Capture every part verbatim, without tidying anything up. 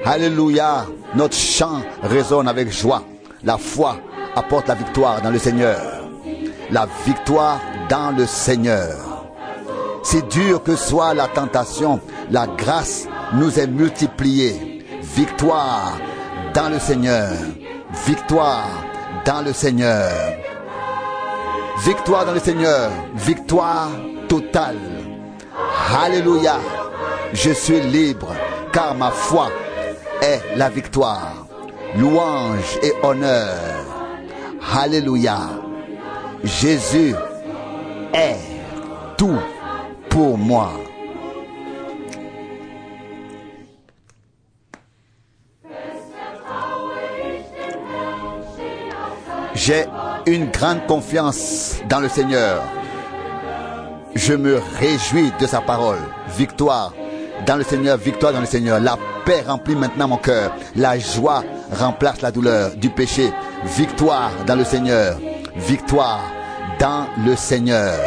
Alléluia. Notre chant résonne avec joie. La foi apporte la victoire dans le Seigneur. La victoire dans le Seigneur. Si dur que soit la tentation, la grâce nous est multipliée. Victoire dans le Seigneur. Victoire dans le Seigneur. Victoire dans le Seigneur. Victoire totale. Alléluia. Je suis libre car ma foi est la victoire. Louange et honneur. Alléluia. Jésus est tout pour moi. J'ai une grande confiance dans le Seigneur. Je me réjouis de sa parole. Victoire dans le Seigneur, victoire dans le Seigneur. La paix remplit maintenant mon cœur. La joie remplace la douleur du péché. Victoire dans le Seigneur. Victoire dans le Seigneur.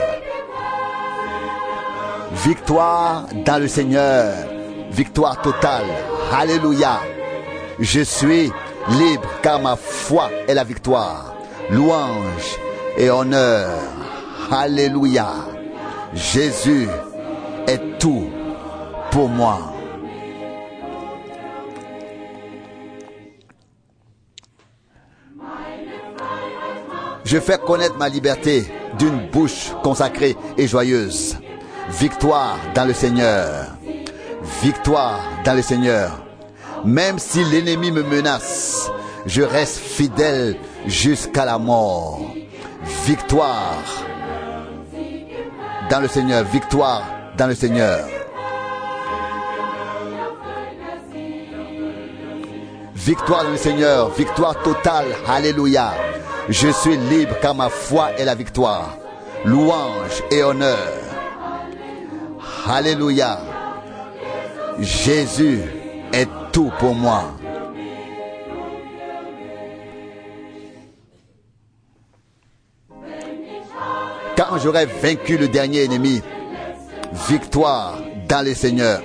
Victoire dans le Seigneur. Victoire totale. Alléluia. Je suis libre car ma foi est la victoire. Louange et honneur. Alléluia. Jésus est tout pour moi. Je fais connaître ma liberté d'une bouche consacrée et joyeuse. Victoire dans le Seigneur. Victoire dans le Seigneur. Même si l'ennemi me menace, je reste fidèle jusqu'à la mort. Victoire dans le Seigneur. Victoire dans le Seigneur. Victoire dans le Seigneur. Victoire totale. Alléluia. Je suis libre car ma foi est la victoire. Louange et honneur. Alléluia. Jésus est tout pour moi. Quand j'aurai vaincu le dernier ennemi, victoire dans les Seigneurs.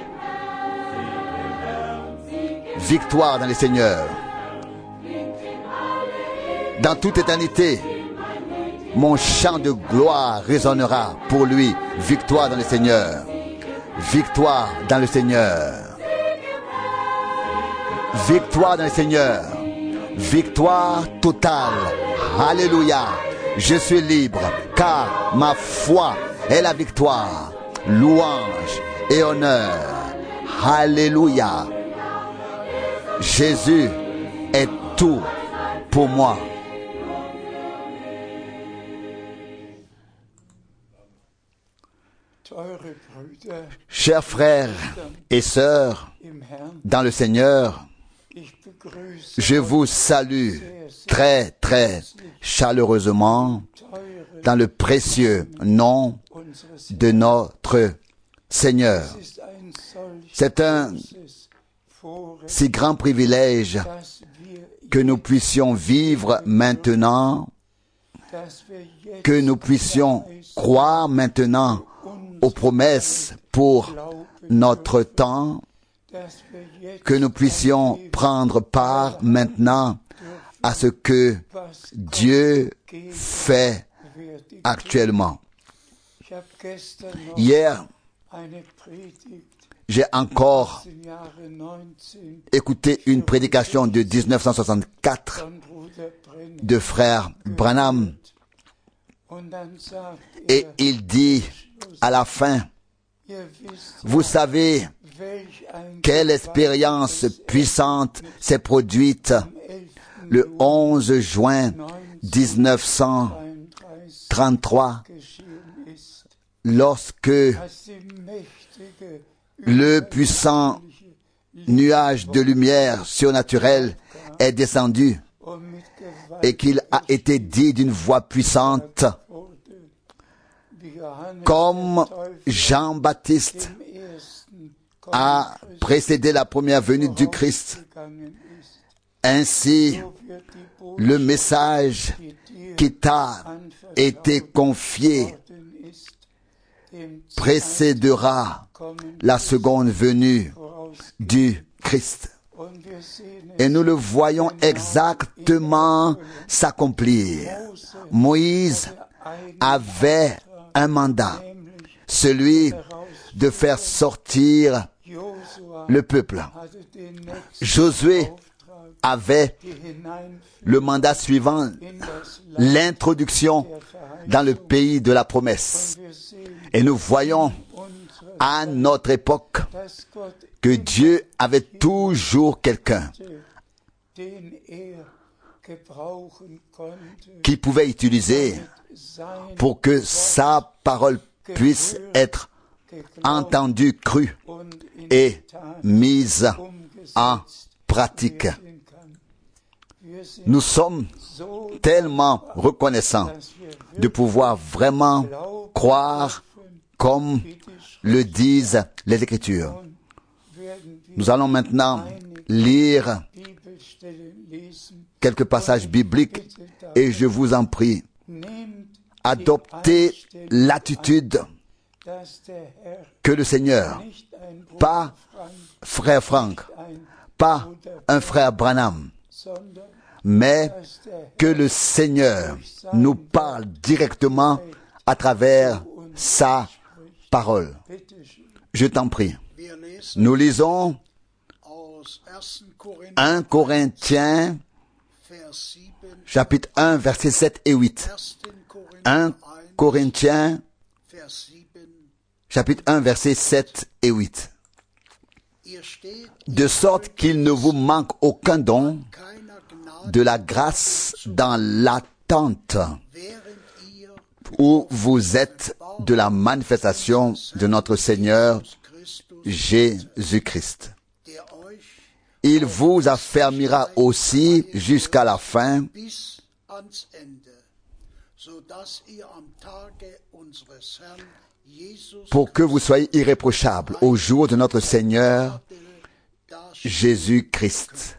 Victoire dans les Seigneurs. Dans toute éternité, mon chant de gloire résonnera pour lui. Victoire dans le Seigneur. Victoire dans le Seigneur. Victoire dans le Seigneur. Victoire totale. Alléluia. Je suis libre car ma foi est la victoire. Louange et honneur. Alléluia. Jésus est tout pour moi. Chers frères et sœurs, dans le Seigneur, je vous salue très, très chaleureusement dans le précieux nom de notre Seigneur. C'est un si grand privilège que nous puissions vivre maintenant, que nous puissions croire maintenant aux promesses pour notre temps, que nous puissions prendre part maintenant à ce que Dieu fait actuellement. Hier, j'ai encore écouté une prédication de dix-neuf cent soixante-quatre de frère Branham et il dit à la fin, vous savez quelle expérience puissante s'est produite le onze juin dix-neuf cent trente-trois lorsque le puissant nuage de lumière surnaturelle est descendu et qu'il a été dit d'une voix puissante, comme Jean-Baptiste a précédé la première venue du Christ. Ainsi, le message qui t'a été confié précédera la seconde venue du Christ. Et nous le voyons exactement s'accomplir. Moïse avait un mandat, celui de faire sortir le peuple. Josué avait le mandat suivant, l'introduction dans le pays de la promesse. Et nous voyons à notre époque que Dieu avait toujours quelqu'un qui pouvait utiliser pour que sa parole puisse être entendue, crue et mise en pratique. Nous sommes tellement reconnaissants de pouvoir vraiment croire comme le disent les Écritures. Nous allons maintenant lire quelques passages bibliques et je vous en prie, adoptez l'attitude que le Seigneur, pas frère Frank, pas un frère Branham, mais que le Seigneur nous parle directement à travers sa parole. Je t'en prie. Nous lisons un Corinthiens, chapitre un, versets sept et huit. un Corinthiens, chapitre un, versets sept et huit. De sorte qu'il ne vous manque aucun don de la grâce dans l'attente où vous êtes de la manifestation de notre Seigneur Jésus-Christ. Il vous affermira aussi jusqu'à la fin, pour que vous soyez irréprochables au jour de notre Seigneur Jésus-Christ.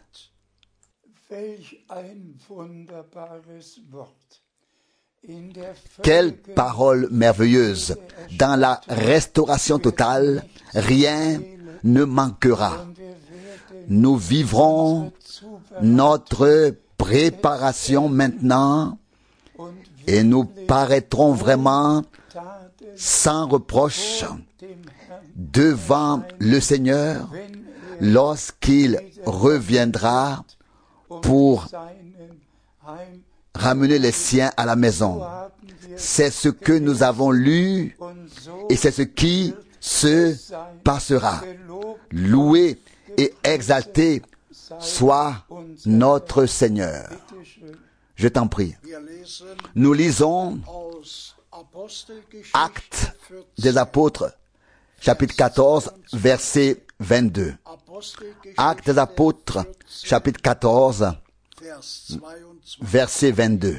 Quelle parole merveilleuse! Dans la restauration totale, rien ne manquera. Nous vivrons notre préparation maintenant et nous paraîtrons vraiment sans reproche devant le Seigneur lorsqu'il reviendra pour ramener les siens à la maison. C'est ce que nous avons lu et c'est ce qui se passera. Loué et exalté soit notre Seigneur. Je t'en prie. Nous lisons Actes des Apôtres, chapitre quatorze, verset vingt-deux. Actes des Apôtres, chapitre quatorze, verset vingt-deux.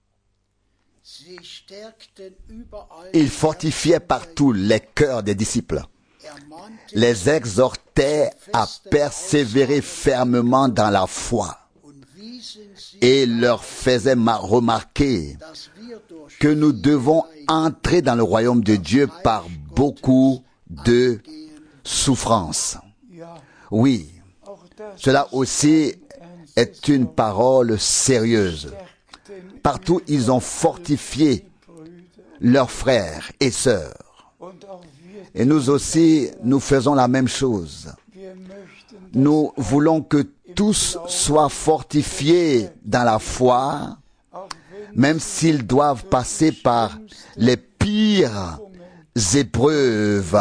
Il fortifiait partout les cœurs des disciples, les exhortait à persévérer fermement dans la foi et leur faisait remarquer que nous devons entrer dans le royaume de Dieu par beaucoup de souffrances. Oui, cela aussi est une parole sérieuse. Partout, ils ont fortifié leurs frères et sœurs. Et nous aussi, nous faisons la même chose. Nous voulons que tous soient fortifiés dans la foi, même s'ils doivent passer par les pires épreuves.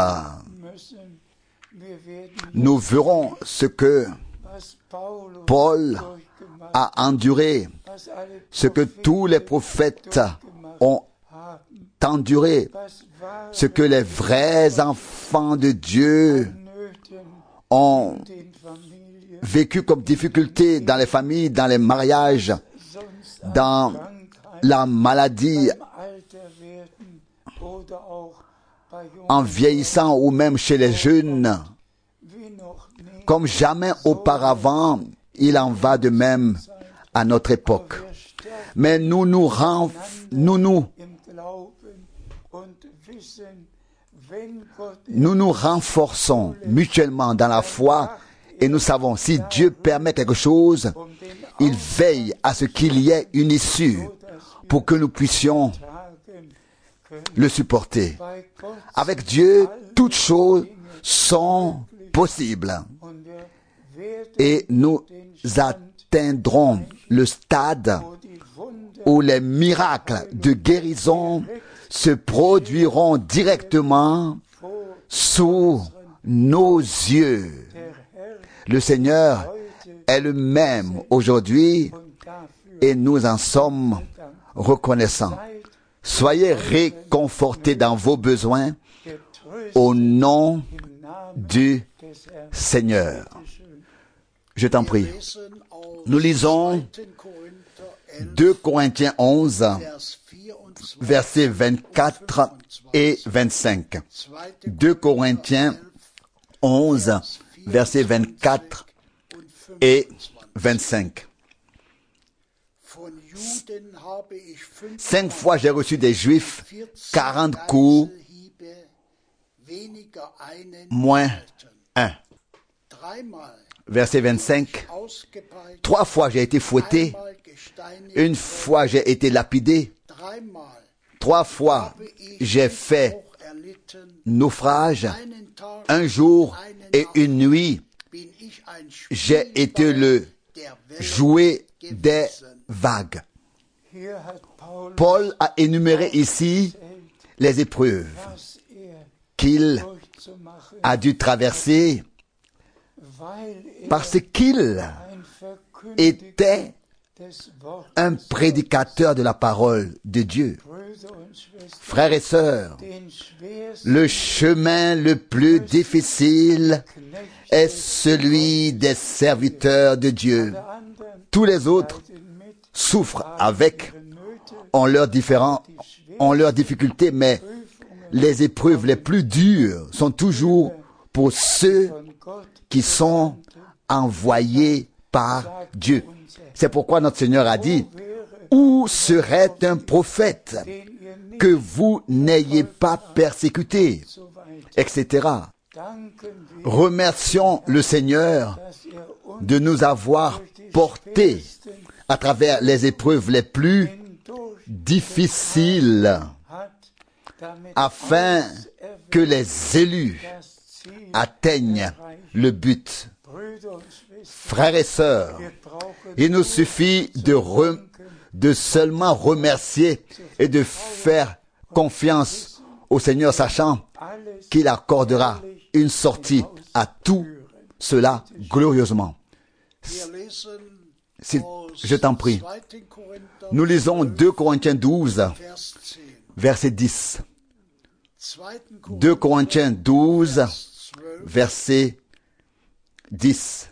Nous verrons ce que Paul a enduré, ce que tous les prophètes ont enduré, ce que les vrais enfants de Dieu ont vécu comme difficulté dans les familles, dans les mariages, dans la maladie, en vieillissant ou même chez les jeunes. Comme jamais auparavant, il en va de même à notre époque. Mais nous nous, renf... nous, nous, nous nous renforçons mutuellement dans la foi Et nous savons, si Dieu permet quelque chose, il veille à ce qu'il y ait une issue pour que nous puissions le supporter. Avec Dieu, toutes choses sont possibles. Et nous atteindrons le stade où les miracles de guérison se produiront directement sous nos yeux. Le Seigneur est le même aujourd'hui et nous en sommes reconnaissants. Soyez réconfortés dans vos besoins au nom du Seigneur. Je t'en prie. Nous lisons deux Corinthiens onze, versets vingt-quatre et vingt-cinq. deux Corinthiens onze, versets vingt-quatre et vingt-cinq. Cinq fois j'ai reçu des Juifs quarante coups, moins un. Verset vingt-cinq. Trois fois j'ai été fouetté, une fois j'ai été lapidé, trois fois j'ai fait naufrage, un jour et une nuit j'ai été le jouet des vagues. Paul a énuméré ici les épreuves qu'il a dû traverser parce qu'il était un prédicateur de la parole de Dieu. Frères et sœurs, le chemin le plus difficile est celui des serviteurs de Dieu. Tous les autres souffrent avec, ont leurs différents, ont leurs difficultés, mais les épreuves les plus dures sont toujours pour ceux qui sont envoyés par Dieu. C'est pourquoi notre Seigneur a dit, où serait un prophète que vous n'ayez pas persécuté, et cetera. Remercions le Seigneur de nous avoir portés à travers les épreuves les plus difficiles, afin que les élus atteignent le but. Frères et sœurs, il nous suffit de, re, de seulement remercier et de faire confiance au Seigneur, sachant qu'il accordera une sortie à tout cela glorieusement. Si, je t'en prie. Nous lisons deux Corinthiens douze, verset dix. deux Corinthiens douze, verset dix.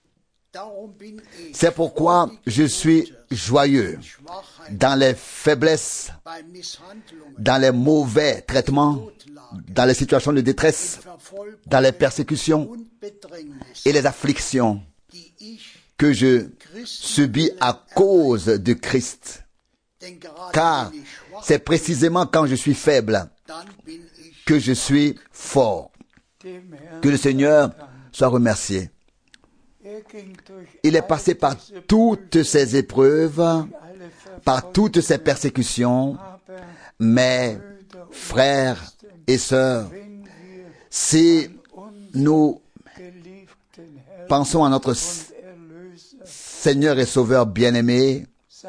C'est pourquoi je suis joyeux dans les faiblesses, dans les mauvais traitements, dans les situations de détresse, dans les persécutions et les afflictions que je subis à cause de Christ. Car c'est précisément quand je suis faible que je suis fort. Que le Seigneur soit remercié. Il est passé par toutes ces épreuves, par toutes ces persécutions, mais frères et sœurs, si nous pensons à notre Seigneur et Sauveur bien-aimé,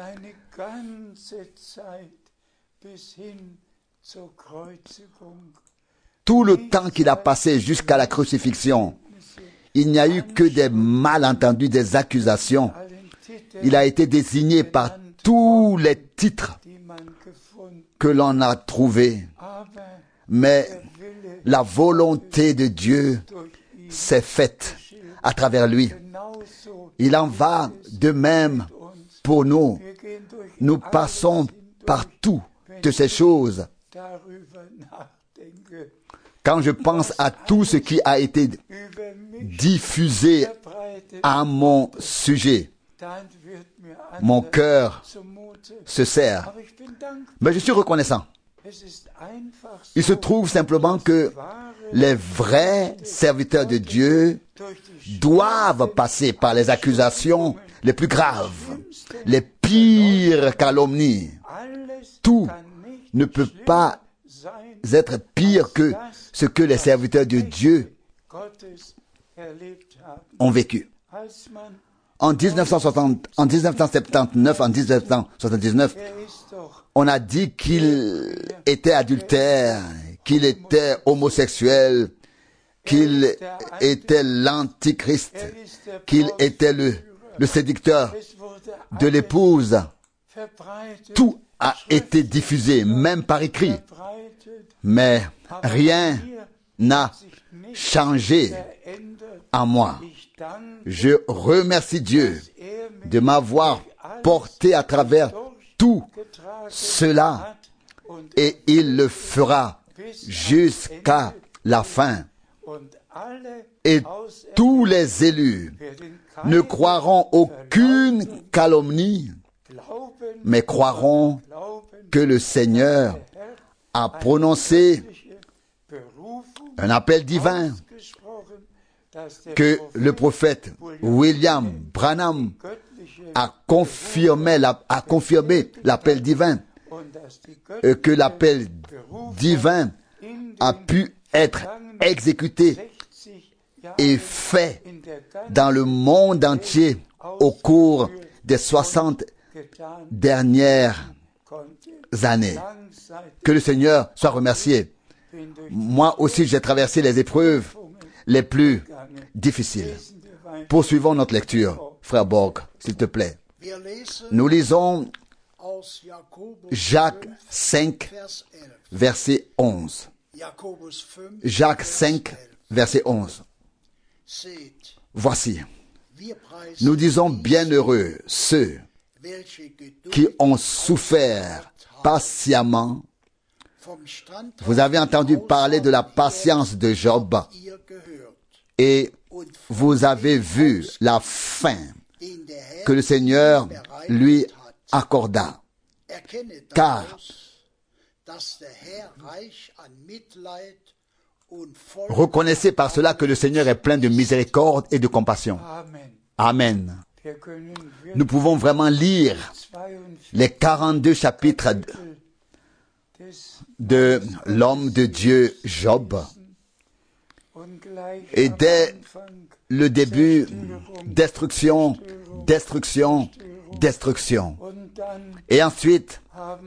tout le temps qu'il a passé jusqu'à la crucifixion, il n'y a eu que des malentendus, des accusations. Il a été désigné par tous les titres que l'on a trouvés. Mais la volonté de Dieu s'est faite à travers lui. Il en va de même pour nous. Nous passons par toutes ces choses. Quand je pense à tout ce qui a été diffusé à mon sujet, mon cœur se serre. Mais je suis reconnaissant. Il se trouve simplement que Les vrais serviteurs de Dieu doivent passer par les accusations les plus graves, les pires calomnies. Tout ne peut pas être pire que ce que les serviteurs de Dieu ont vécu. En dix-neuf cent soixante, en dix-neuf cent soixante-dix-neuf, en dix-neuf cent soixante-dix-neuf, on a dit qu'il était adultère, qu'il était homosexuel, qu'il était l'antichrist, qu'il était le, le séducteur de l'épouse. Tout a été diffusé, même par écrit. Mais rien n'a changé en moi. Je remercie Dieu de m'avoir porté à travers tout cela et il le fera jusqu'à la fin. Et tous les élus ne croiront aucune calomnie, mais croiront que le Seigneur a prononcé un appel divin, que le prophète William Branham a confirmé, la, a confirmé l'appel divin, euh, que l'appel divin a pu être exécuté et fait dans le monde entier au cours des soixante dernières années. Que le Seigneur soit remercié. Moi aussi, j'ai traversé les épreuves les plus difficiles. Poursuivons notre lecture, frère Borg, s'il te plaît. Nous lisons Jacques cinq, verset onze. Jacques cinq, verset onze. Voici, nous disons bienheureux ceux qui ont souffert patiemment. Vous avez entendu parler de la patience de Job et vous avez vu la fin que le Seigneur lui accorda. Car reconnaissez par cela que le Seigneur est plein de miséricorde et de compassion. Amen. Nous pouvons vraiment lire les quarante-deux chapitres de l'homme de Dieu Job. Et dès le début, destruction, destruction, destruction. Et ensuite,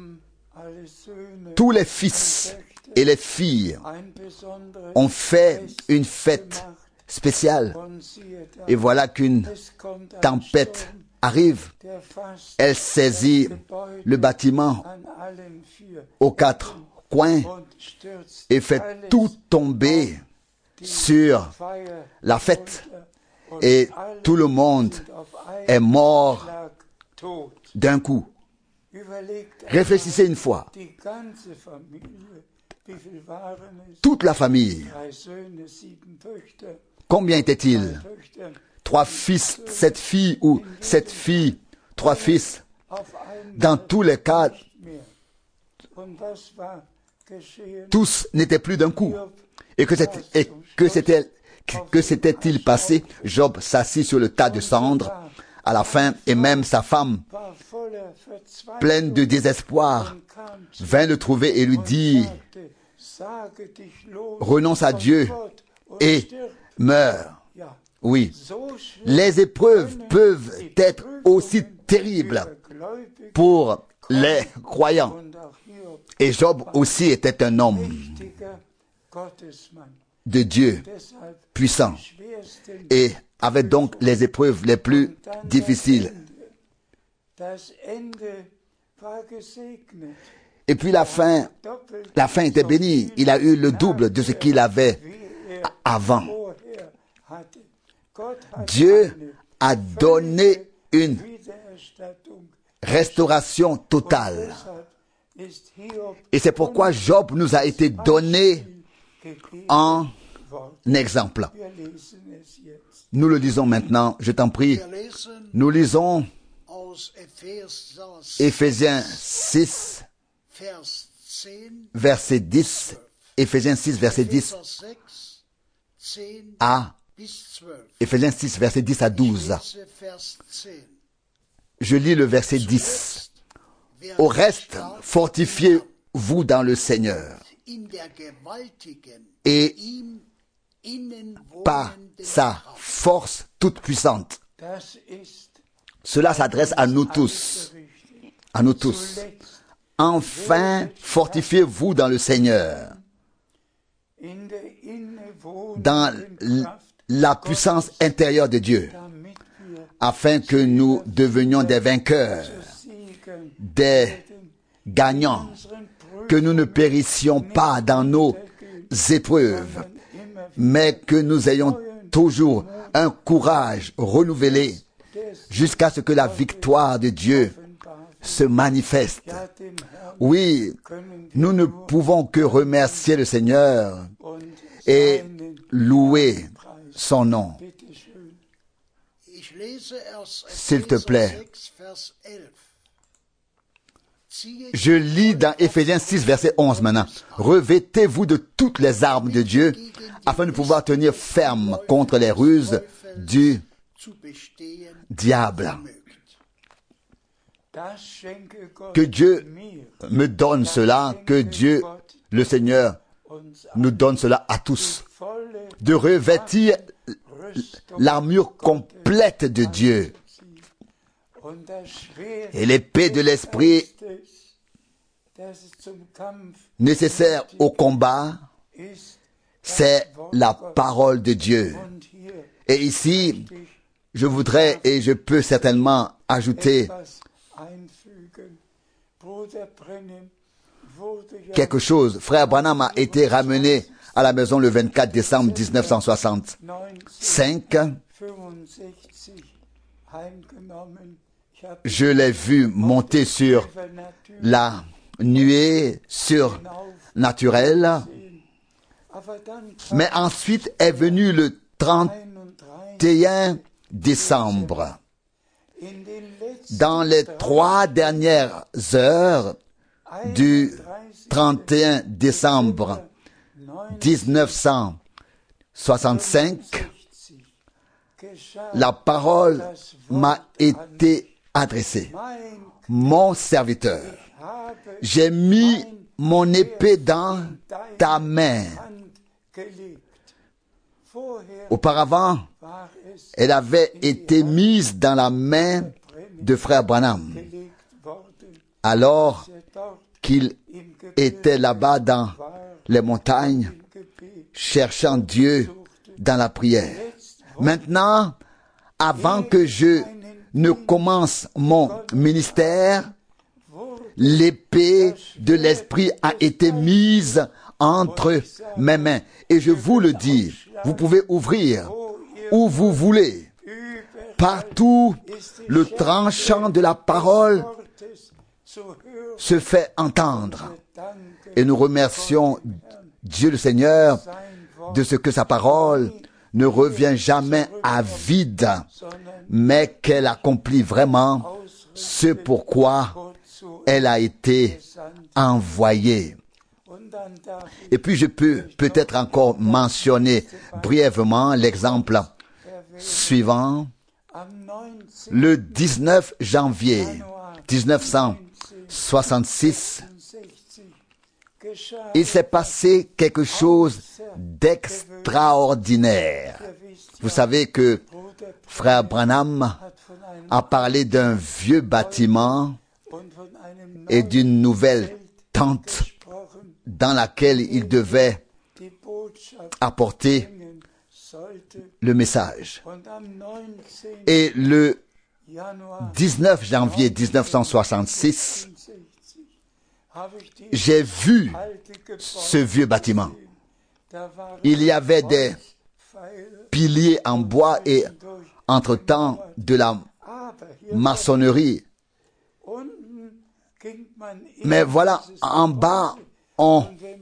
tous les fils et les filles ont fait une fête spéciale. Et voilà qu'une tempête arrive. Elle saisit le bâtiment aux quatre coins et fait tout tomber sur la fête. Et tout le monde est mort d'un coup. Réfléchissez une fois. Toute la famille. Combien était-il? Trois fils, sept filles ou sept filles, trois fils. Dans tous les cas, tous n'étaient plus d'un coup. Et que c'était, et que c'était, que s'était-il passé? Job s'assit sur le tas de cendres à la fin, et même sa femme, pleine de désespoir, vint le trouver et lui dit: renonce à Dieu et meurs. Oui, les épreuves peuvent être aussi terribles pour les croyants. Et Job aussi était un homme de Dieu puissant et avait donc les épreuves les plus difficiles. Et puis la fin, la fin était bénie. Il a eu le double de ce qu'il avait avant. Dieu a donné une restauration totale. Et c'est pourquoi Job nous a été donné en exemple. Nous le lisons maintenant, je t'en prie. Nous lisons Éphésiens six, verset dix Éphésiens six, verset dix à Éphésiens six, verset dix à douze. Je lis le verset dix. Au reste, fortifiez-vous dans le Seigneur et par sa force toute puissante. Cela s'adresse à nous tous. À nous tous. Enfin, fortifiez-vous dans le Seigneur, dans la puissance intérieure de Dieu, afin que nous devenions des vainqueurs, des gagnants, que nous ne périssions pas dans nos épreuves, mais que nous ayons toujours un courage renouvelé jusqu'à ce que la victoire de Dieu se manifeste. Oui, nous ne pouvons que remercier le Seigneur et louer son nom. S'il te plaît. Je lis dans Éphésiens six, verset onze maintenant. Revêtez-vous de toutes les armes de Dieu afin de pouvoir tenir ferme contre les ruses du diable. Que Dieu me donne cela, que Dieu, le Seigneur, nous donne cela à tous. De revêtir l'armure complète de Dieu. Et l'épée de l'esprit nécessaire au combat, c'est la parole de Dieu. Et ici, je voudrais et je peux certainement ajouter quelque chose. Frère Branham a été ramené à la maison le vingt-quatre décembre mille neuf cent soixante-cinq. Je l'ai vu monter sur la nuée surnaturelle. Mais ensuite est venu le trente et un décembre. Dans les trois dernières heures du trente et un décembre mille neuf cent soixante-cinq, la parole m'a été adressée. Mon serviteur, j'ai mis mon épée dans ta main. Auparavant, elle avait été mise dans la main de frère Branham, alors qu'il était là-bas dans les montagnes, cherchant Dieu dans la prière. Maintenant, avant que je ne commence mon ministère, l'épée de l'esprit a été mise entre mes mains. Et je vous le dis, vous pouvez ouvrir où vous voulez. Partout, le tranchant de la parole se fait entendre. Et nous remercions Dieu le Seigneur de ce que sa parole ne revient jamais à vide, mais qu'elle accomplit vraiment ce pourquoi elle a été envoyée. Et puis je peux peut-être encore mentionner brièvement l'exemple suivant. Le dix-neuf janvier mille neuf cent soixante-six, il s'est passé quelque chose d'extraordinaire. Vous savez que frère Branham a parlé d'un vieux bâtiment et d'une nouvelle tente dans laquelle il devait apporter le message. Et le dix-neuf janvier mille neuf cent soixante-six, j'ai vu ce vieux bâtiment. Il y avait des piliers en bois et entre-temps de la maçonnerie. Mais voilà, en bas, on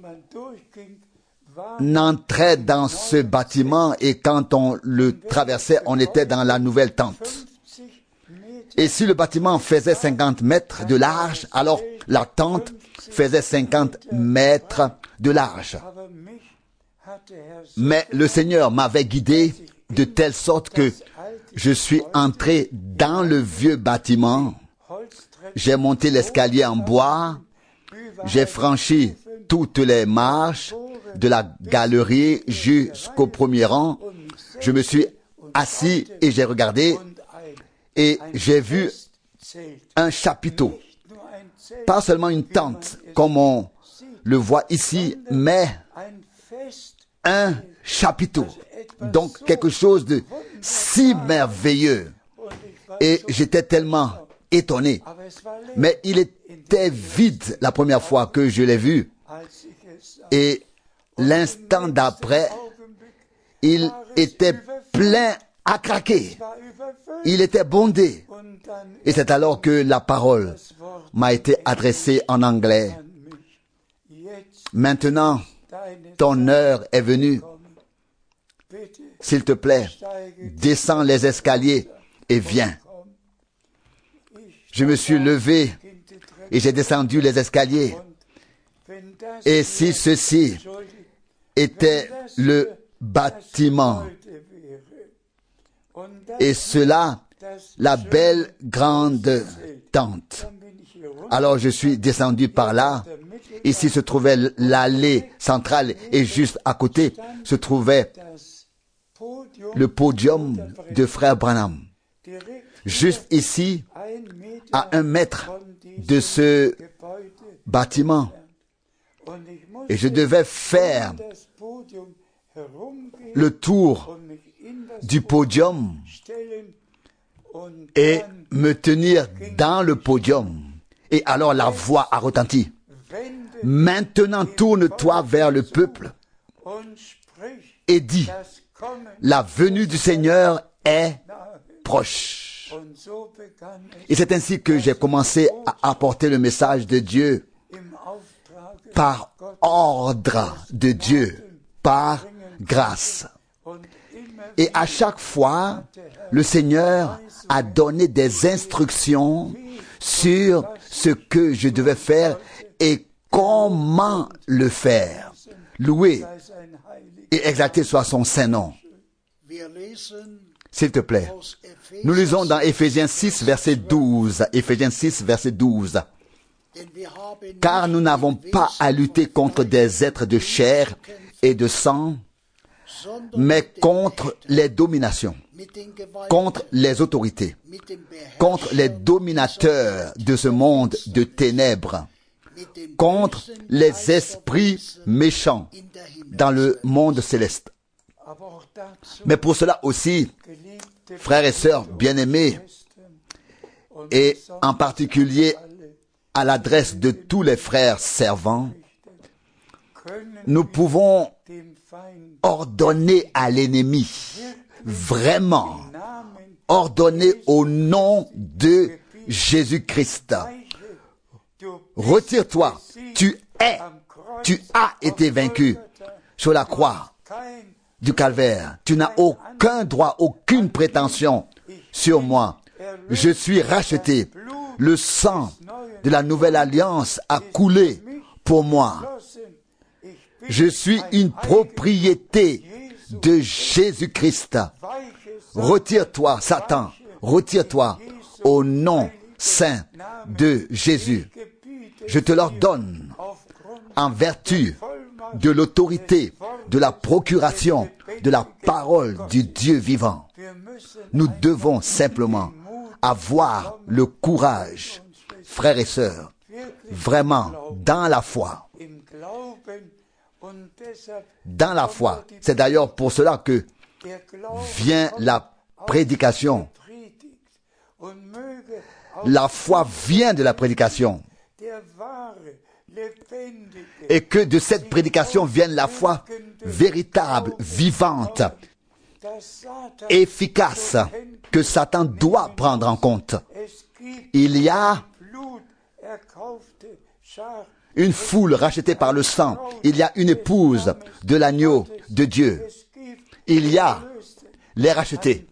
entrait dans ce bâtiment et quand on le traversait, on était dans la nouvelle tente. Et si le bâtiment faisait cinquante mètres de large, alors la tente faisait cinquante mètres de large. Mais le Seigneur m'avait guidé de telle sorte que je suis entré dans le vieux bâtiment. J'ai monté l'escalier en bois. J'ai franchi toutes les marches de la galerie jusqu'au premier rang. Je me suis assis et j'ai regardé et j'ai vu un chapiteau. Pas seulement une tente comme on le voit ici, mais un chapiteau. Donc quelque chose de si merveilleux. Et j'étais tellement étonné. Mais il était vide la première fois que je l'ai vu. Et l'instant d'après, il était plein à craquer. Il était bondé. Et c'est alors que la parole m'a été adressée en anglais. Maintenant, ton heure est venue. S'il te plaît, descends les escaliers et viens. Je me suis levé et j'ai descendu les escaliers. Et si ceci était le bâtiment, et cela, la belle grande tente, alors je suis descendu par là. Ici se trouvait l'allée centrale et juste à côté se trouvait le podium de frère Branham. Juste ici, à un mètre de ce bâtiment. Et je devais faire le tour du podium et me tenir dans le podium. Et alors la voix a retenti. Maintenant tourne-toi vers le peuple et dis, la venue du Seigneur est proche. Et c'est ainsi que j'ai commencé à apporter le message de Dieu par ordre de Dieu, par grâce. Et à chaque fois, le Seigneur a donné des instructions sur ce que je devais faire et comment le faire. Loué et exalté soit son saint nom. S'il te plaît. Nous lisons dans Éphésiens six, verset douze. Éphésiens six, verset douze. Car nous n'avons pas à lutter contre des êtres de chair et de sang, mais contre les dominations, contre les autorités, contre les dominateurs de ce monde de ténèbres, contre les esprits méchants dans le monde céleste. Mais pour cela aussi, frères et sœurs bien-aimés, et en particulier à l'adresse de tous les frères servants, nous pouvons ordonner à l'ennemi, vraiment, ordonner au nom de Jésus-Christ. Retire-toi, tu es, tu as été vaincu sur la croix du calvaire. Tu n'as aucun droit, aucune prétention sur moi. Je suis racheté. Le sang de la nouvelle alliance a coulé pour moi. Je suis une propriété de Jésus-Christ. Retire-toi, Satan. Retire-toi au nom saint de Jésus. Je te l'ordonne en vertu de l'autorité, de la procuration, de la parole du Dieu vivant. Nous devons simplement avoir le courage, frères et sœurs, vraiment dans la foi. Dans la foi. C'est d'ailleurs pour cela que vient la prédication. La foi vient de la prédication. Et que de cette prédication vienne la foi véritable, vivante, efficace, que Satan doit prendre en compte. Il y a une foule rachetée par le sang. Il y a une épouse de l'agneau de Dieu. Il y a les rachetés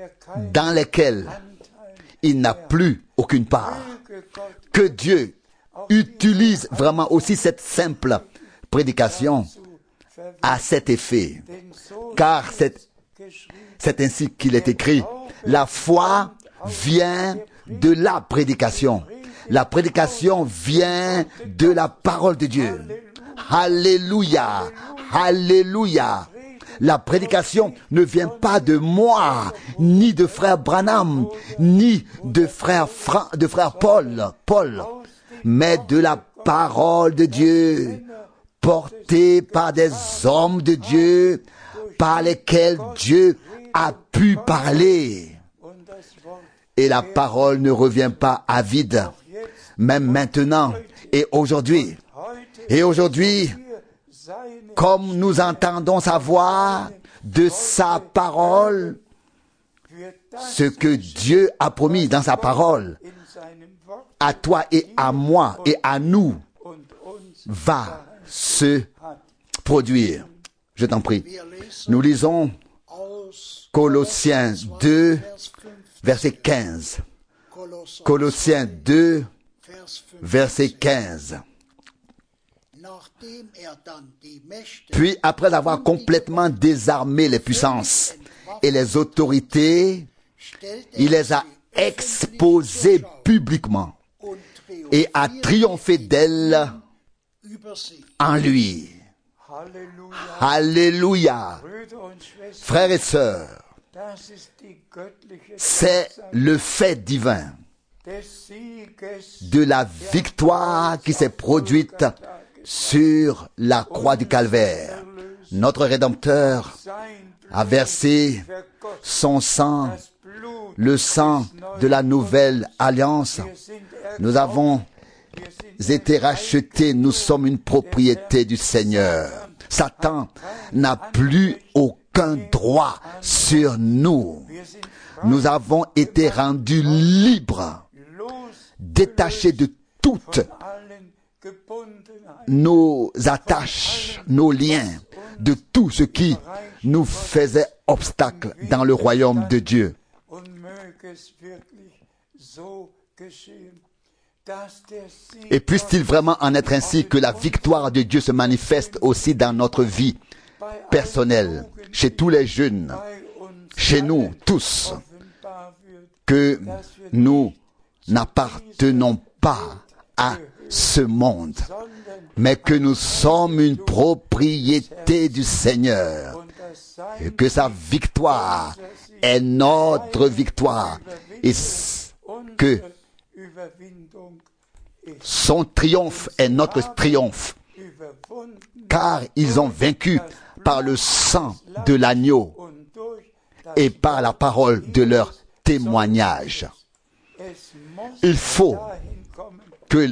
dans lesquels il n'a plus aucune part. Que Dieu utilise vraiment aussi cette simple prédication à cet effet. Car c'est, c'est ainsi qu'il est écrit. La foi vient de la prédication. La prédication vient de la parole de Dieu. Alléluia, alléluia. La prédication ne vient pas de moi, ni de frère Branham, ni de frère, Fra- de frère Paul, Paul, mais de la parole de Dieu, portée par des hommes de Dieu, par lesquels Dieu a pu parler. Et la parole ne revient pas à vide, même maintenant et aujourd'hui. Et aujourd'hui, comme nous entendons sa voix de sa parole, ce que Dieu a promis dans sa parole, à toi et à moi et à nous, va se produire. Je t'en prie. Nous lisons Colossiens deux, verset quinze. Colossiens deux, verset quinze. Puis, après avoir complètement désarmé les puissances et les autorités, il les a exposées publiquement et a triomphé d'elles en lui. Alléluia. Frères et sœurs, c'est le fait divin de la victoire qui s'est produite sur la croix du Calvaire. Notre Rédempteur a versé son sang, le sang de la nouvelle alliance. Nous avons été rachetés, nous sommes une propriété du Seigneur. Satan n'a plus aucun droit sur nous. Nous avons été rendus libres, détachés de toutes nos attaches, nos liens, de tout ce qui nous faisait obstacle dans le royaume de Dieu. Et puisse-t-il vraiment en être ainsi que la victoire de Dieu se manifeste aussi dans notre vie personnelle, chez tous les jeunes, chez nous tous, que nous n'appartenons pas à ce monde, mais que nous sommes une propriété du Seigneur, et que sa victoire est notre victoire, et que son triomphe est notre triomphe, car ils ont vaincu par le sang de l'agneau et par la parole de leur témoignage. Il faut que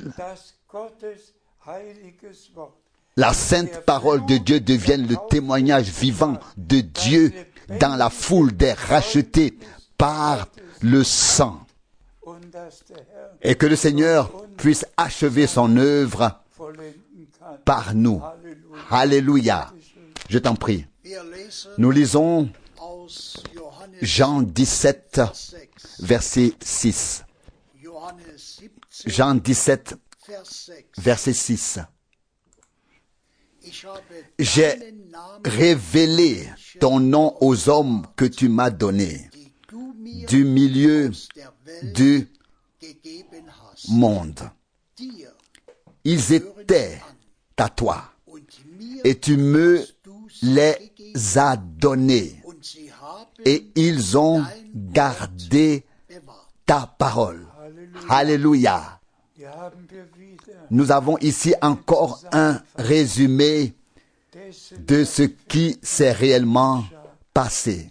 la sainte parole de Dieu devienne le témoignage vivant de Dieu dans la foule des rachetés par le sang. Et que le Seigneur puisse achever son œuvre par nous. Alléluia. Je t'en prie. Nous lisons Jean dix-sept, verset six. Jean dix-sept, verset six. J'ai révélé ton nom aux hommes que tu m'as donnés du milieu du monde. Ils étaient à toi et tu me les as donnés et ils ont gardé ta parole. Alléluia. Nous avons ici encore un résumé de ce qui s'est réellement passé.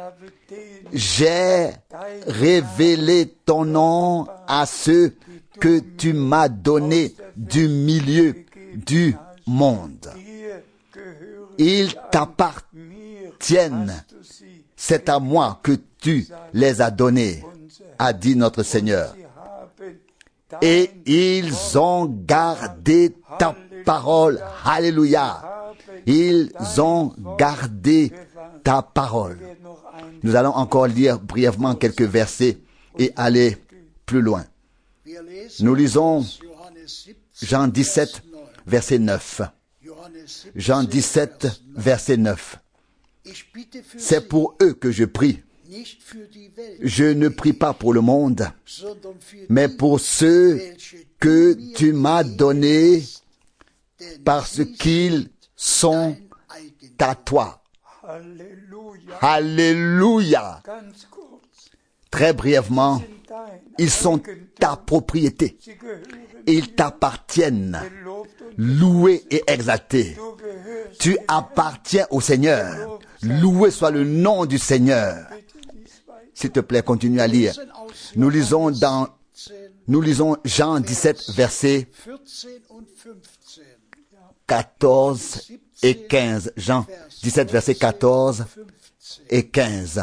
J'ai révélé ton nom à ceux que tu m'as donnés du milieu du monde. Ils t'appartiennent. C'est à moi que tu les as donnés, a dit notre Seigneur. Et ils ont gardé ta parole. Alléluia. Ils ont gardé ta parole. Nous allons encore lire brièvement quelques versets et aller plus loin. Nous lisons Jean dix-sept, verset neuf. Jean dix-sept, verset neuf. C'est pour eux que je prie. Je ne prie pas pour le monde, mais pour ceux que tu m'as donnés parce qu'ils sont à toi. Alléluia. Très brièvement, ils sont ta propriété. Ils t'appartiennent. Loué et exalté. Tu appartiens au Seigneur. Loué soit le nom du Seigneur. S'il te plaît, continue à lire. Nous lisons dans, nous lisons Jean dix-sept, versets quatorze et quinze. Jean dix-sept, versets quatorze et quinze.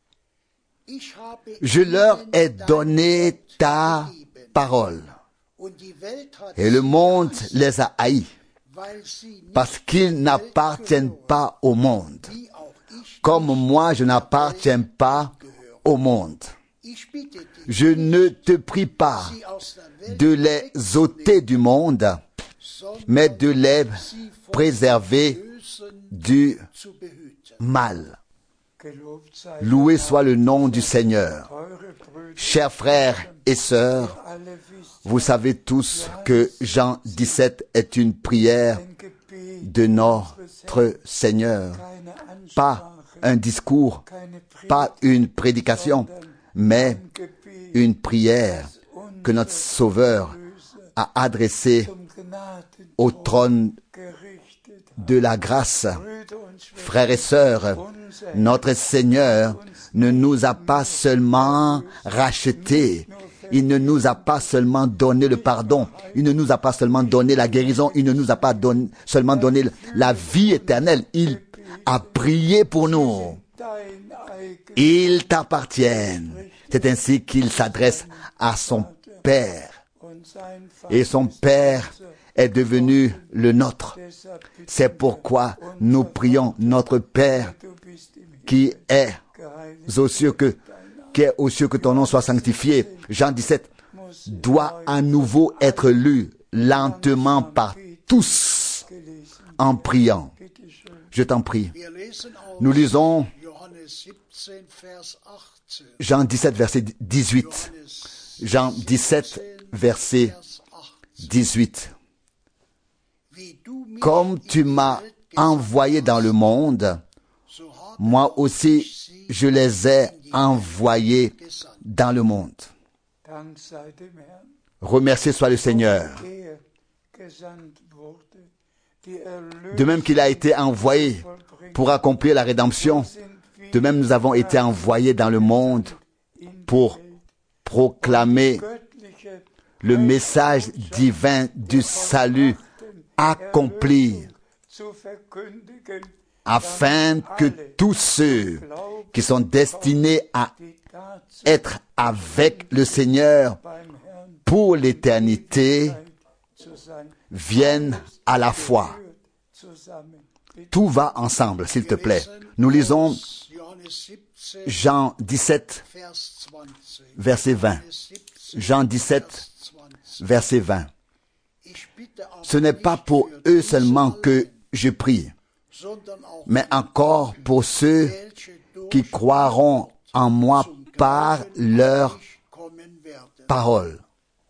Je leur ai donné ta parole. Et le monde les a haïs, parce qu'ils n'appartiennent pas au monde, comme moi je n'appartiens pas au monde. Je ne te prie pas de les ôter du monde, mais de les préserver du mal. Loué soit le nom du Seigneur. Chers frères et sœurs, vous savez tous que Jean dix-sept est une prière de notre Seigneur. Pas un discours, pas une prédication, mais une prière que notre Sauveur a adressée au trône de la grâce. Frères et sœurs, notre Seigneur ne nous a pas seulement rachetés, il ne nous a pas seulement donné le pardon, il ne nous a pas seulement donné la guérison, il ne nous a pas don- seulement donné la vie éternelle, il a prié pour nous. Ils t'appartiennent. C'est ainsi qu'il s'adresse à son Père. Et son Père est devenu le nôtre. C'est pourquoi nous prions notre Père qui est aux cieux, que, qui est aux cieux, que ton nom soit sanctifié. Jean dix-sept doit à nouveau être lu lentement par tous en priant. Je t'en prie. Nous lisons Jean dix-sept, verset dix-huit. Jean dix-sept, verset dix-huit. Comme tu m'as envoyé dans le monde, moi aussi je les ai envoyés dans le monde. Remercié soit le Seigneur. De même qu'il a été envoyé pour accomplir la rédemption, de même nous avons été envoyés dans le monde pour proclamer le message divin du salut accompli, afin que tous ceux qui sont destinés à être avec le Seigneur pour l'éternité viennent à la foi. Tout va ensemble, s'il te plaît. Nous lisons Jean dix-sept, verset vingt. Jean dix-sept, verset vingt. Ce n'est pas pour eux seulement que je prie, mais encore pour ceux qui croiront en moi par leur parole.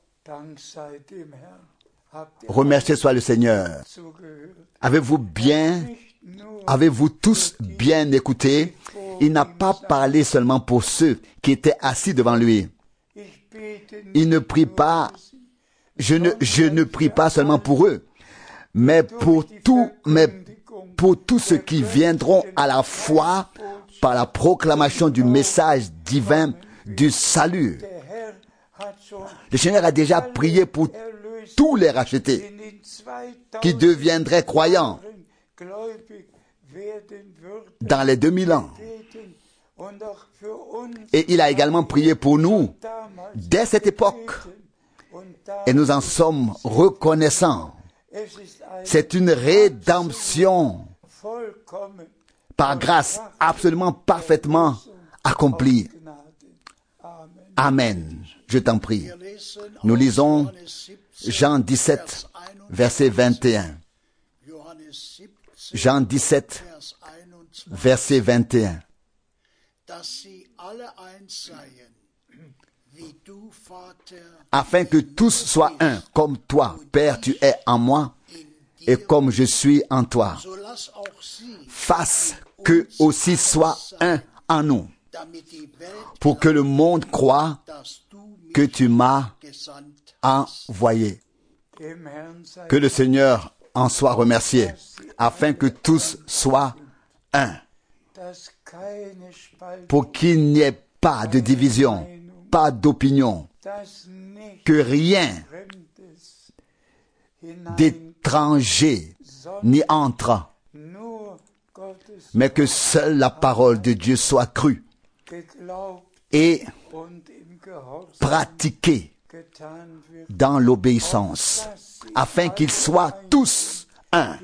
Remercié soit le Seigneur. Avez-vous bien, avez-vous tous bien écouté? Il n'a pas parlé seulement pour ceux qui étaient assis devant lui. Il ne prie pas, je ne, je ne prie pas seulement pour eux, mais pour tous, mais pour tous ceux qui viendront à la foi par la proclamation du message divin du salut. Le Seigneur a déjà prié pour tous les rachetés qui deviendraient croyants dans les deux mille ans. Et il a également prié pour nous dès cette époque. Et nous en sommes reconnaissants. C'est une rédemption par grâce absolument parfaitement accomplie. Amen. je t'en prie. Nous lisons Jean dix-sept, verset vingt et un. Jean dix-sept, verset vingt et un. Afin que tous soient un, comme toi, Père, tu es en moi, et comme je suis en toi. Fasse qu'eux aussi soient un en nous, pour que le monde croie que tu m'as envoyé. Que le Seigneur en soit remercié, afin que tous soient un, pour qu'il n'y ait pas de division, pas d'opinion, que rien d'étranger n'y entre, mais que seule la parole de Dieu soit crue et pratiquée dans l'obéissance, afin qu'ils soient tous un.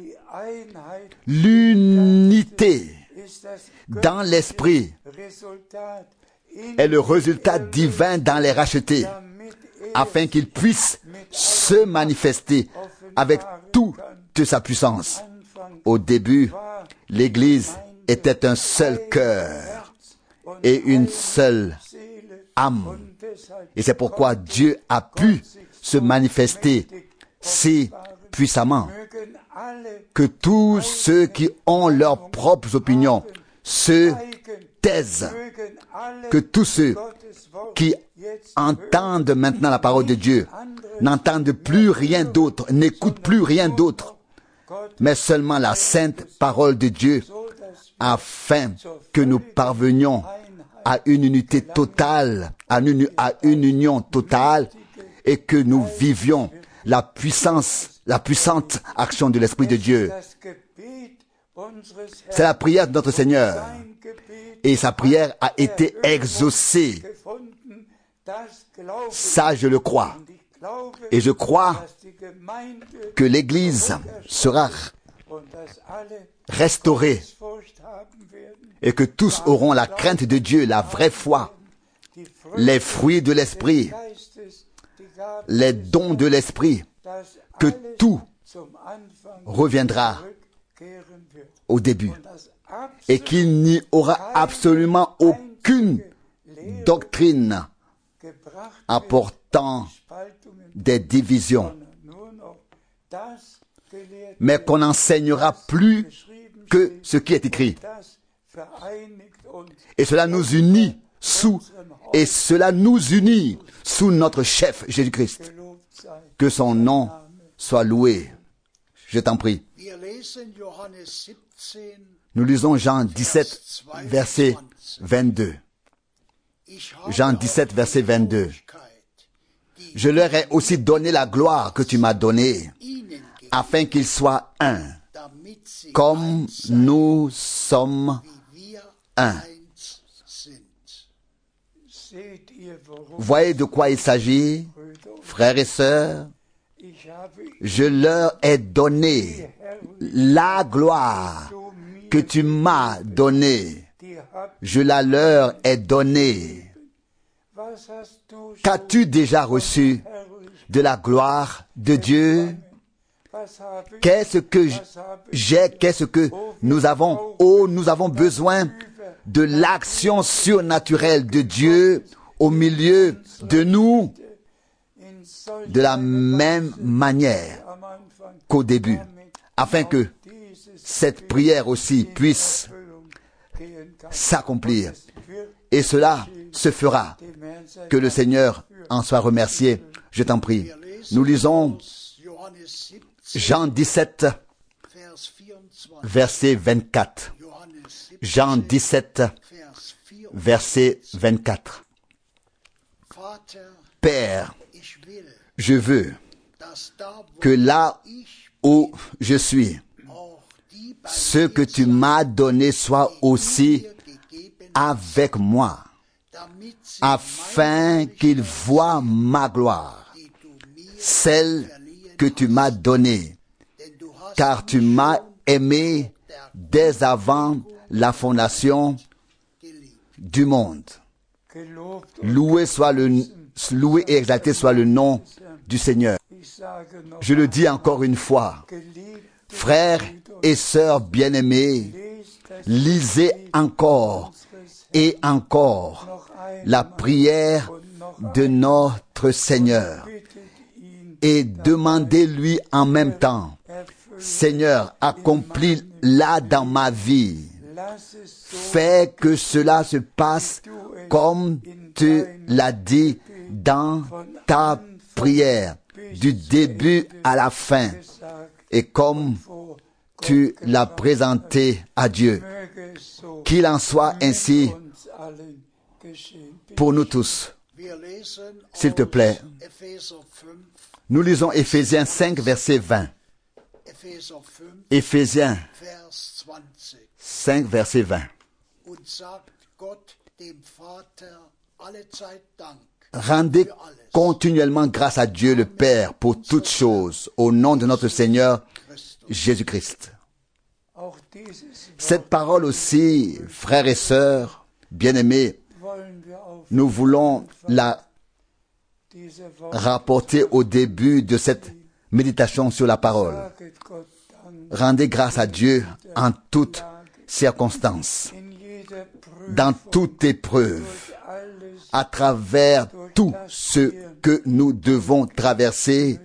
L'unité dans l'esprit est le résultat divin dans les rachetés, afin qu'ils puissent se manifester avec toute sa puissance. Au début, l'Église était un seul cœur et une seule âme. Et c'est pourquoi Dieu a pu se manifester si puissamment que tous ceux qui ont leurs propres opinions se taisent, que tous ceux qui entendent maintenant la parole de Dieu n'entendent plus rien d'autre, n'écoutent plus rien d'autre, mais seulement la sainte parole de Dieu, afin que nous parvenions à une unité totale, à une, à une union totale, et que nous vivions la puissance, la puissante action de l'Esprit de Dieu. C'est la prière de notre Seigneur, et sa prière a été exaucée. Ça, je le crois. Et je crois que l'Église sera restaurée et que tous auront la crainte de Dieu, la vraie foi, les fruits de l'Esprit, les dons de l'Esprit, que tout reviendra au début et qu'il n'y aura absolument aucune doctrine apportant des divisions, mais qu'on n'enseignera plus que ce qui est écrit. Et cela nous unit sous, et cela nous unit sous notre chef Jésus-Christ. Que son nom soit loué. Je t'en prie. Nous lisons Jean dix-sept, verset vingt-deux. Jean dix-sept, verset vingt-deux. Je leur ai aussi donné la gloire que tu m'as donnée, afin qu'ils soient un, comme nous sommes un. Voyez de quoi il s'agit, frères et sœurs. Je leur ai donné la gloire que tu m'as donnée. Je la leur ai donnée. Qu'as-tu déjà reçu de la gloire de Dieu? Qu'est-ce que j'ai, qu'est-ce que nous avons? Oh, nous avons besoin de l'action surnaturelle de Dieu au milieu de nous, de la même manière qu'au début, afin que cette prière aussi puisse s'accomplir. Et cela se fera. Que le Seigneur en soit remercié. Je t'en prie. Nous lisons Jean dix-sept, verset vingt-quatre. Jean dix-sept, verset vingt-quatre. Père, je veux que là où je suis, ce que tu m'as donné soit aussi avec moi, afin qu'ils voient ma gloire, celle que tu m'as donnée, car tu m'as aimé dès avant la fondation du monde. Loué soit le loué et exalté soit le nom du Seigneur. Je le dis encore une fois, frères et sœurs bien-aimés, lisez encore et encore la prière de notre Seigneur et demandez-lui en même temps, Seigneur, accomplis-la dans ma vie. Fais que cela se passe comme tu l'as dit dans ta prière, du début à la fin, et comme tu l'as présenté à Dieu. Qu'il en soit ainsi pour nous tous. S'il te plaît, nous lisons Éphésiens cinq, verset vingt. Éphésiens cinq, verset vingt. Rendez continuellement grâce à Dieu le Père pour toutes choses, au nom de notre Seigneur Jésus-Christ. Cette parole aussi, frères et sœurs, bien-aimés, nous voulons la rapporter au début de cette méditation sur la parole. Rendez grâce à Dieu en toutes circonstances, dans toute épreuve, à travers tout ce que nous devons traverser,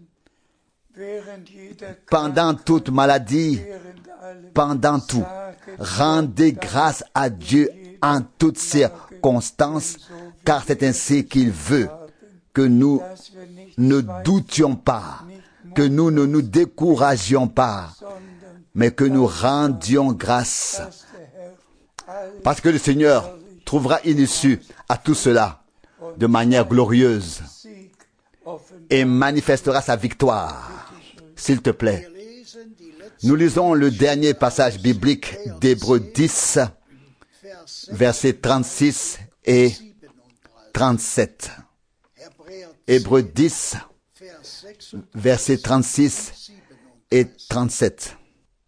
pendant toute maladie, pendant tout. Rendez grâce à Dieu en toutes circonstances, car c'est ainsi qu'il veut que nous ne doutions pas, que nous ne nous découragions pas, mais que nous rendions grâce. Parce que le Seigneur trouvera une issue à tout cela de manière glorieuse et manifestera sa victoire. S'il te plaît, nous lisons le dernier passage biblique d'Hébreux dix, versets trente-six et trente-sept. Hébreux dix, versets trente-six et trente-sept.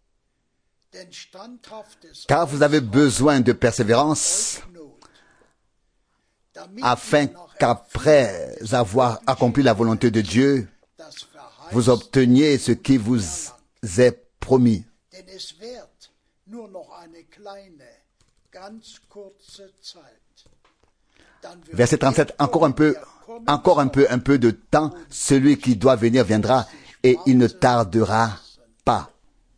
Car vous avez besoin de persévérance, afin qu'après avoir accompli la volonté de Dieu, vous obteniez ce qui vous est promis. Verset trente-sept, encore un peu, encore un peu, un peu de temps, celui qui doit venir viendra et il ne tardera pas.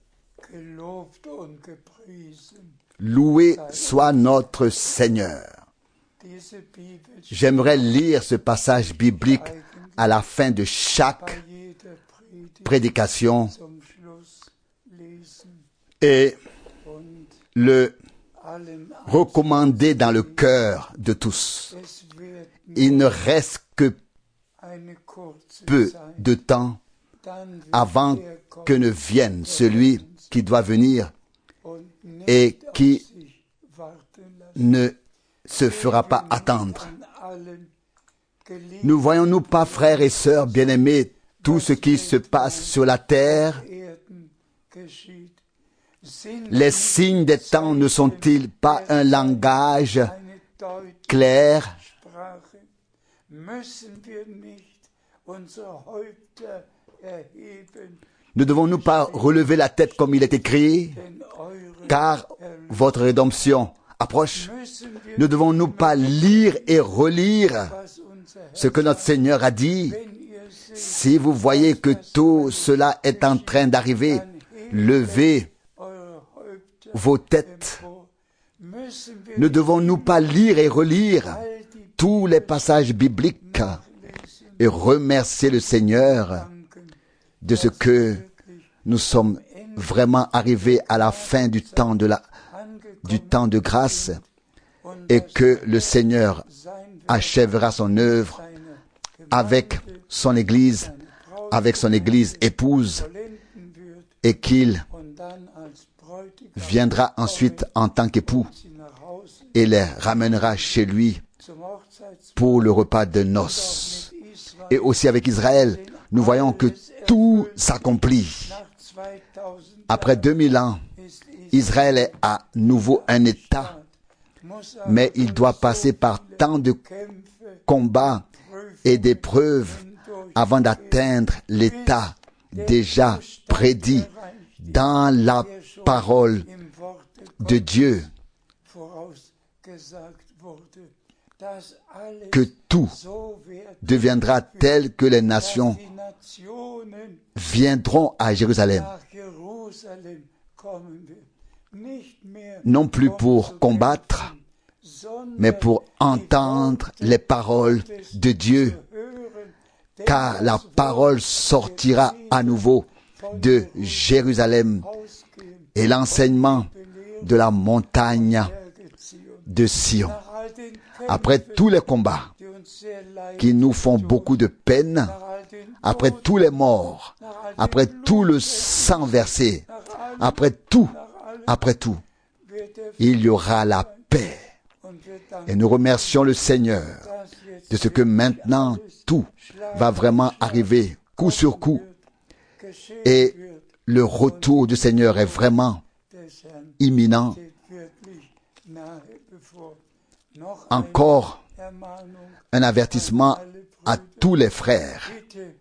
Loué soit notre Seigneur. J'aimerais lire ce passage biblique à la fin de chaque prédication et le recommander dans le cœur de tous. Il ne reste que peu de temps avant que ne vienne celui qui doit venir et qui ne se fera pas attendre. Ne voyons-nous pas, frères et sœurs bien-aimés, tout ce qui se passe sur la terre? Les signes des temps ne sont-ils pas un langage clair? Ne devons-nous pas relever la tête comme il est écrit? Car votre rédemption approche. Ne devons-nous pas lire et relire ce que notre Seigneur a dit? Si vous voyez que tout cela est en train d'arriver, levez vos têtes. Ne devons-nous pas lire et relire tous les passages bibliques et remercier le Seigneur de ce que nous sommes vraiment arrivés à la fin du temps de la, du temps de grâce et que le Seigneur achèvera son œuvre avec son Église, avec son Église épouse, et qu'il viendra ensuite en tant qu'époux et les ramènera chez lui pour le repas de noces. Et aussi avec Israël, nous voyons que tout s'accomplit. Après deux mille ans, Israël est à nouveau un État, mais il doit passer par tant de combats et d'épreuves avant d'atteindre l'état déjà prédit dans la parole de Dieu, que tout deviendra tel que les nations viendront à Jérusalem, non plus pour combattre, mais pour entendre les paroles de Dieu, car la parole sortira à nouveau de Jérusalem et l'enseignement de la montagne de Sion. Après tous les combats qui nous font beaucoup de peine, après tous les morts, après tout le sang versé, après tout, après tout, il y aura la paix. Et nous remercions le Seigneur de ce que maintenant tout va vraiment arriver coup sur coup. Et le retour du Seigneur est vraiment imminent. Encore un avertissement à tous les frères.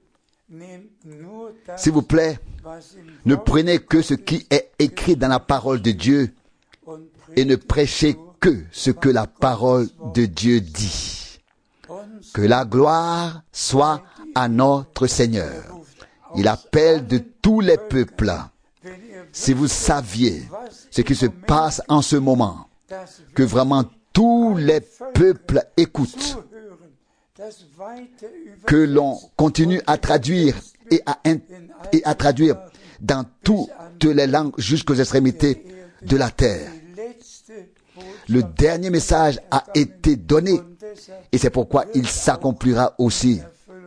S'il vous plaît, ne prenez que ce qui est écrit dans la parole de Dieu et ne prêchez que ce que la parole de Dieu dit. Que la gloire soit à notre Seigneur. Il appelle de tous les peuples. Si vous saviez ce qui se passe en ce moment, que vraiment tous les peuples écoutent, que l'on continue à traduire et à, et à traduire dans toutes les langues jusqu'aux extrémités de la terre. Le dernier message a été donné et c'est pourquoi il s'accomplira aussi.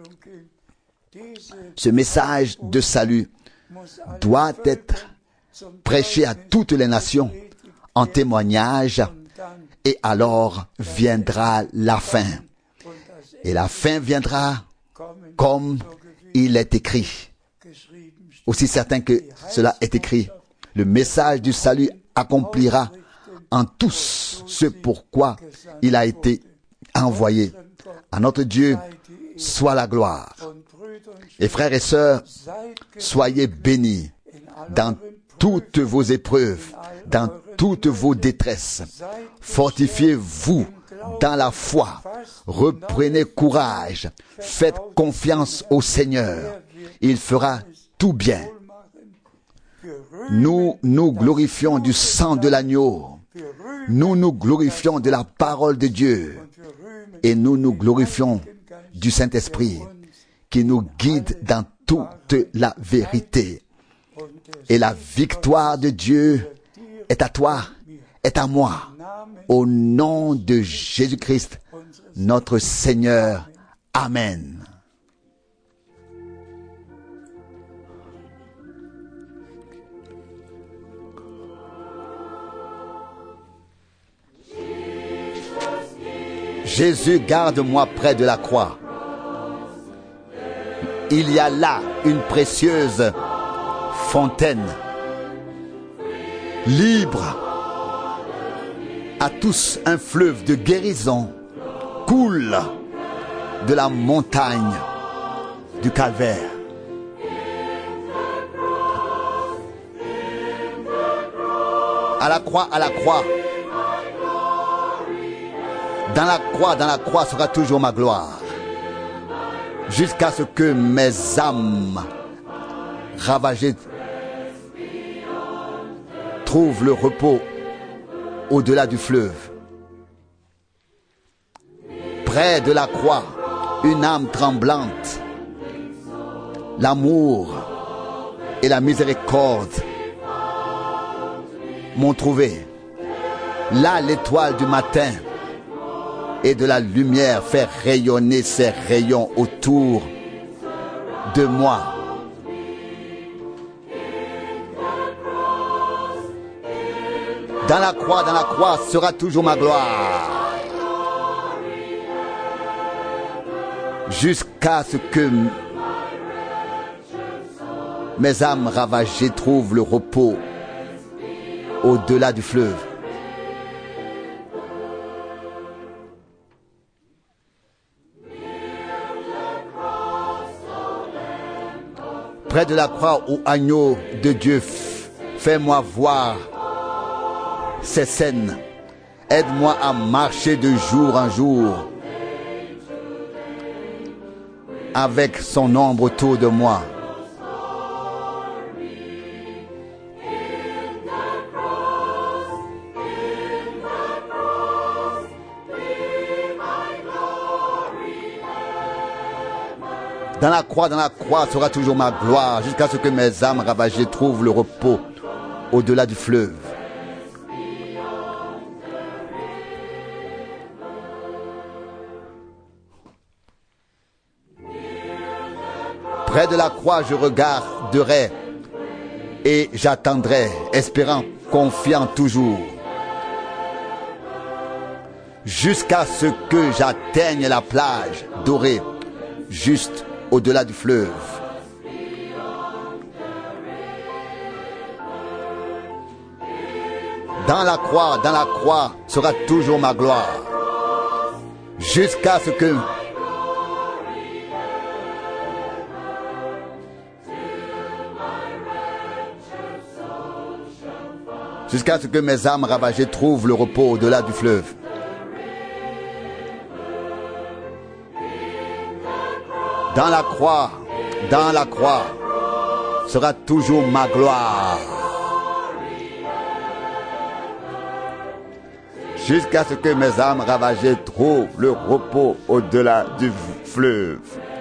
Ce message de salut doit être prêché à toutes les nations en témoignage et alors viendra la fin. Et la fin viendra comme il est écrit. Aussi certain que cela est écrit, le message du salut accomplira en tous ce pourquoi il a été envoyé. À notre Dieu soit la gloire. Et frères et sœurs, soyez bénis dans toutes vos épreuves, dans toutes vos détresses. Fortifiez-vous dans la foi. Reprenez courage. Faites confiance au Seigneur. Il fera tout bien. Nous nous glorifions du sang de l'agneau. Nous nous glorifions de la parole de Dieu. Et nous nous glorifions du Saint-Esprit qui nous guide dans toute la vérité. Et la victoire de Dieu est à toi, est à moi. Au nom de Jésus-Christ, notre Seigneur. Amen. Jésus, garde-moi près de la croix. Il y a là une précieuse fontaine, libre. À tous, un fleuve de guérison coule de la montagne du Calvaire. À la croix, à la croix. Dans la croix, dans la croix sera toujours ma gloire. Jusqu'à ce que mes âmes ravagées trouvent le repos au-delà du fleuve. Près de la croix, une âme tremblante, l'amour et la miséricorde m'ont trouvé. Là, l'étoile du matin et de la lumière fait rayonner ses rayons autour de moi. Dans la croix, dans la croix sera toujours ma gloire. Jusqu'à ce que mes âmes ravagées trouvent le repos au-delà du fleuve. Près de la croix, ô agneau de Dieu, fais-moi voir ces scènes. Aide-moi à marcher de jour en jour avec son ombre autour de moi. Dans la croix, dans la croix sera toujours ma gloire, jusqu'à ce que mes âmes ravagées trouvent le repos au-delà du fleuve. Près de la croix, je regarderai et j'attendrai, espérant, confiant toujours, jusqu'à ce que j'atteigne la plage dorée, juste au-delà du fleuve. Dans la croix, dans la croix sera toujours ma gloire, jusqu'à ce que jusqu'à ce que mes âmes ravagées trouvent le repos au-delà du fleuve. Dans la croix, dans la croix, sera toujours ma gloire. Jusqu'à ce que mes âmes ravagées trouvent le repos au-delà du fleuve.